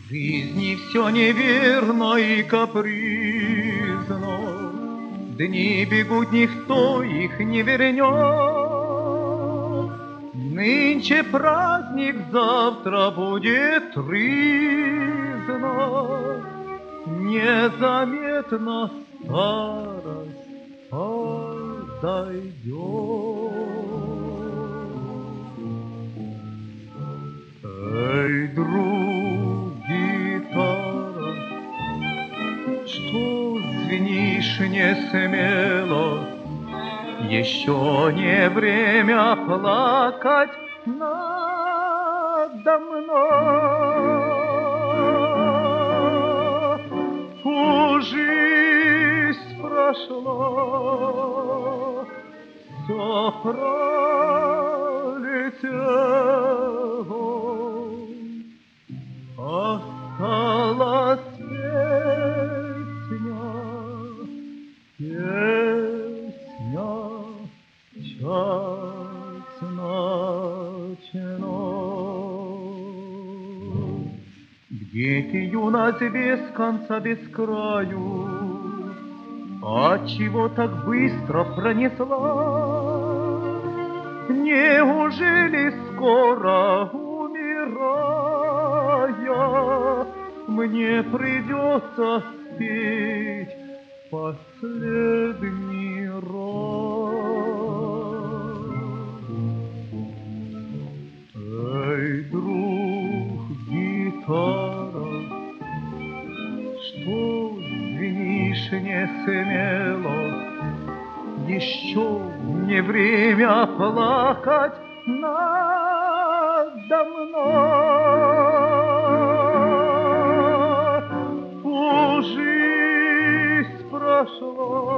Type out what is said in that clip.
жизни все неверно и капризно, дни бегут, никто их не вернет. Нынче праздник, завтра будет тризна, незаметно старость подойдет. Эй, друг, гитара, что звенишь не смело? Еще не время плакать надо мной. Уж жизнь прошла, все пролетело, осталась песня, песня час ночной. Где ты, юность, без конца, без краю? Отчего так быстро пронесла? Неужели скоро, умирая, мне придется спеть последний раз? Эй, друг, гитара, что звенишь не смело? Еще не время плакать надо мной. Уж жизнь прошла,